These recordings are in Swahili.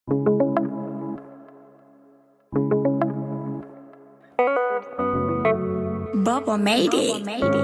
Bubba made it.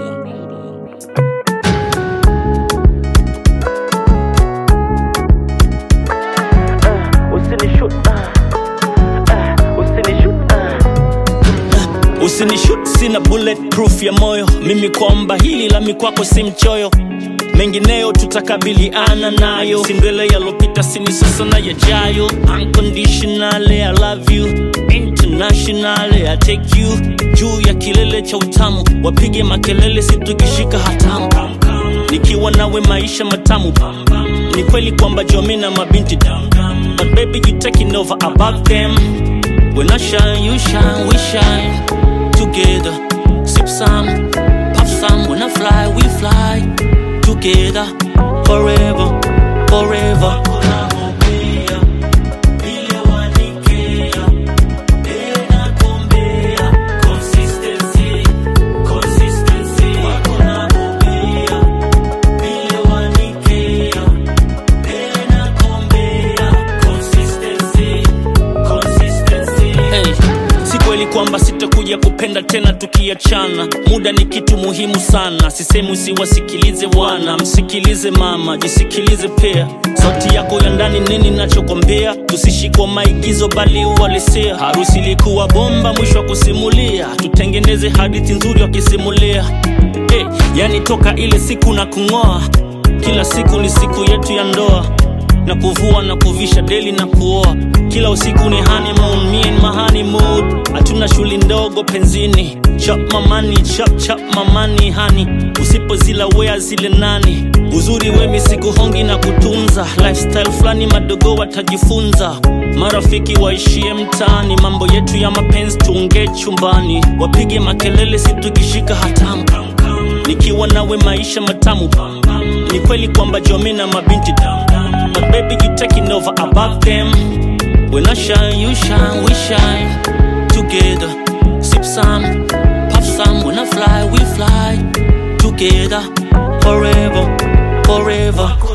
Usinishoot, sina bulletproof ya moyo. Mimi kwamba hili la mikwako si mchoyo. Mengineyo tutakabiliana nayo. Sindwele yalopita sini sasa na yajayo. Unconditionally I love you, internationally I take you. Juu ya kilele cha utamu, wapige makelele situkishika hatamu. Nikiwa nawe maisha matamu. Ni kweli kwamba jomina mabinti down, but baby you taking over above them. When I shine, you shine, we shine together. Sip some, puff some. When I fly, we fly together. Forever, forever. Kwamba sitakuja kupenda tena tukiachana. Muda ni kitu muhimu sana. Sisemi usiwasikilize wana, msikilize mama, jisikilize pia. Sauti yako ya ndani nini nachokwambia. Tusishikwa maigizo bali uhalisia. Harusi ilikuwa bomba mwisho wa kusimulia. Tutengeneze hadithi nzuri wakisimulia. Yani toka ile siku na kungoa. Kila siku ni siku yetu ya ndoa. Na kuvua na kuvisha daily na kuoa. Kila usiku ni honeymoon, me and my honeymoon. Hatuna shuli ndogo penzini. Chop my money, chop chop my money honey. Usipo zila wea zile nani. Uzuri wemi siku hongi na kutunza. Lifestyle flani madogo watajifunza. Marafiki waishie mtaani. Mambo yetu ya mapenzi tuongee chumbani. Wapige makelele situkishika hatamu. Nikiwa nawe maisha matamu. Ni kweli kwamba jomina mabinti down, but baby you taking over above them. When I shine, you shine, we shine together. Sip some, puff some. When I fly, we fly together. Forever, forever.